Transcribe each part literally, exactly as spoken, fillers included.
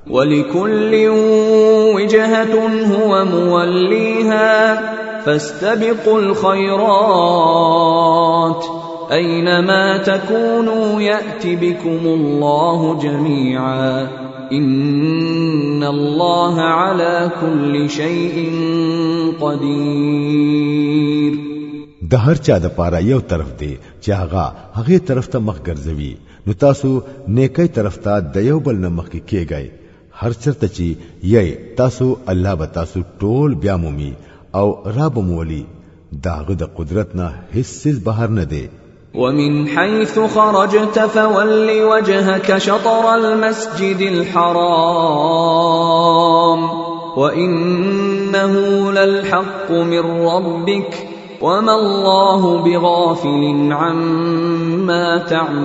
ولكل وجهة هو موليها فاستبقوا الخيرات أينما تكونوا يأت بكم الله جميعا إن الله على كل شيء قدير. د هر چا د پاره یو طرف دی چې هغه هغه طرف ته مخ ګرځوي، نو تاسو نیکي طرف ته د یو بل نه مخ کېږئ. هر چرته چې یې تاسو الله به تاسو ټول بیا مومي او رب مولي، داغه د قدرت نه هیڅ بهر نه دی. ومن حيث خرجت فول وجهك شطر المسجد الحرام وإنه للحق من ربك وما الله بغافل عما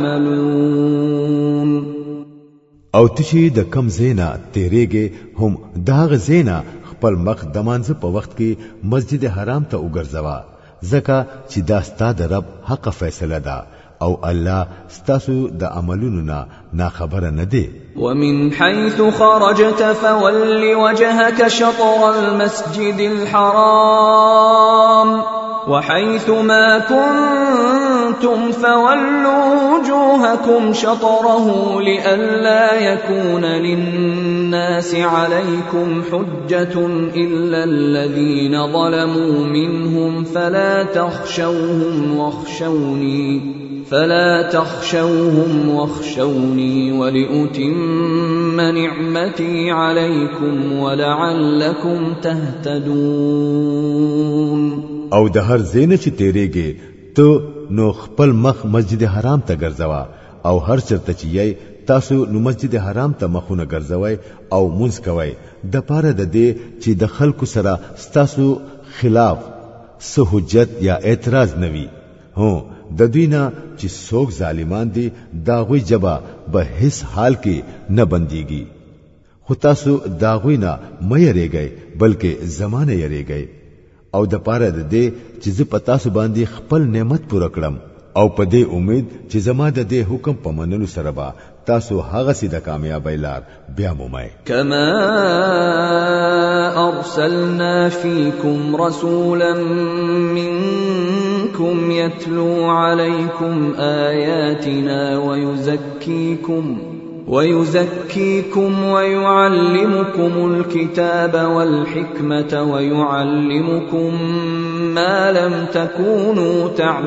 تعملون. او تشي د کم زینا تیریږي هم داغ زینا خپل مخ د مانځ په وخت کې مسجد حرام ته وګرځوا، ځکه چې دا ستاسو د رب حق فیصله ده او الله ستاسو د عملونو نه ناخبره نه دی. ومن حيث خرجت فول وجهك شطر المسجد الحرام وحيث ما كنتم فولوا وجوهكم شطره لئلا يكون للناس عليكم حجة إلا الذين ظلموا منهم فلا تخشوهم واخشوني فلا تخشوهم واخشوني ولأتم نعمتي عليكم ولعلكم تهتدون. او د هر زینه چې تیریږي ته نو خپل مخ مسجد حرام ته ګرځوا، او هر چرته چې یې تاسو نو مسجد حرام ته مخونه ګرځوي او مونږ کوي د پاره د دې چې د خلکو سره ستاسو خلاف سه حجت یا اعتراض نوي. هو د دوی نه چې څوک ظالمان دي داغوی جبا به هیڅ حال کې نه بنديږي، خو تاسو داغوی نه مې یریږئ بلکې زمانه یریږئ. او د پاره د دې چې زه پتا سو باندې خپل نعمت پوره کړم او په دې امید چې زما د دې حکم په منلو سره به تاسو هغه سي د کامیابی لار بیا مومئ. کما ارسلنا فيكم رسولا منكم يتلو عليكم آياتنا ويزكيكم ويزكيكم ويعلمكم الكتاب والحكمة ويعلمكم ما لم تكونوا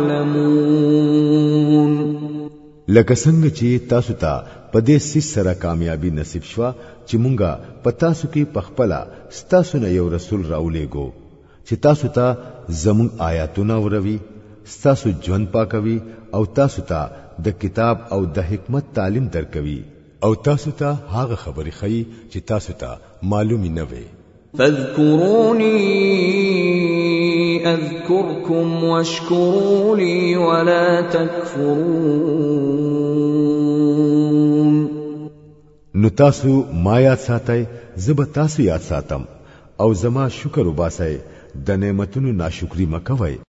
تعلمون. لکه څنګه چې تاسو ته په دې سیس سره کامیابی نصیب شوه چې مونږه په تاسو کې پخپلا ستاسو نه یو رسول راولېګو چې تاسو ته زموږ آیاتونه وروي، ستاسو ژوند پاکوي او تاسو ته د کتاب او د حکمت تعلیم درکوي او تاسو ته هغه خبرې خي چې تاسو ته معلومي نه وي. فاذكروني اذكركم واشكروا لي ولا تكفرون. نو تاسو ما یاد ساتئ، زب تاسو یاد ساتم او زما شکر وباسئ، د نعمتونو ناشکری مکوئ.